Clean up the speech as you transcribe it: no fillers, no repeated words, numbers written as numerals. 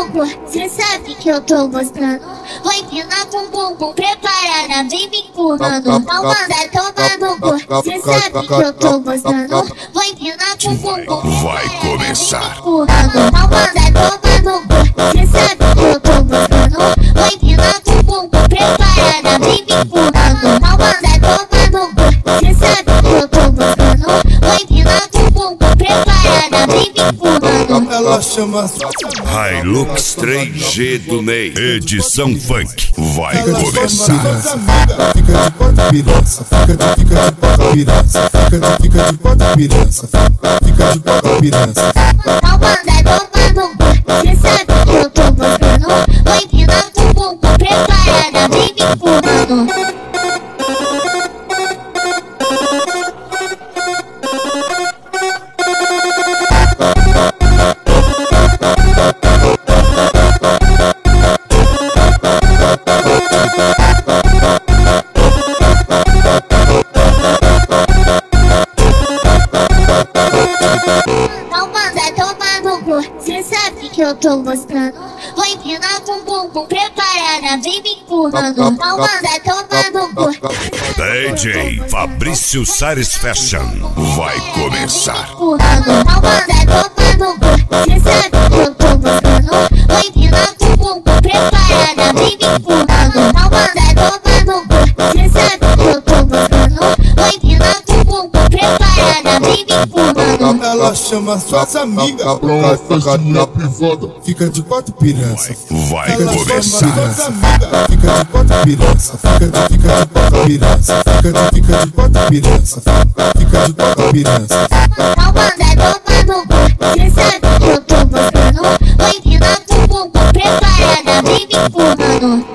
bumbum, cê sabe que eu tô gostando. Vou empinar com bumbum, preparada, vem me empurrando. Então manda tomar bumbum, cê sabe que eu tô gostando. Vou empinar com bumbum, vai começar. então manda tomar bumbum, cê sabe que eu tô gostando. Vou empinar com bumbum, preparada, vem me empurrando. Então manda tomar bumbum, cê sabe que eu tô gostando. Vou empinar com bumbum, preparada, vem me empurrando. Ela chama Hilux 3G do Ney, edição funk, vai começar. Fica de quatro pirança, fica de quatro pirança, fica de quatro pirança, fica de quatro pirança. Então manda tomar bumbum, cê sabe que eu tô gostando. Vou empinar com bumbum, preparada, vem me empurrando. Cê sabe que eu tô gostando. Vou empinar com bumbum, preparada, vem me empurrando. Então manda tomar bumbum. DJ Fabrício Sares Fashion, vai começar. Então manda tomar bumbum, cê sabe que eu tô gostando. Vou empinar com bumbum, preparada, vem me empurrando. Então manda tomar bumbum, cê sabe que eu tô gostando. Vou empinar com bumbum, preparada, vem me empurrando. Ela chama suas amigas pra uma festinha privada. Fica de quatro pirança, Vai ela chama começar. suas amigas. Fica de quatro pirança, fica de quatro pirança, fica de quatro pirança, fica de quatro pirança. Então manda tomar bumbum, cê sabe que eu tô gostando. Vou empinar com bumbum, preparada, vem me empurrando.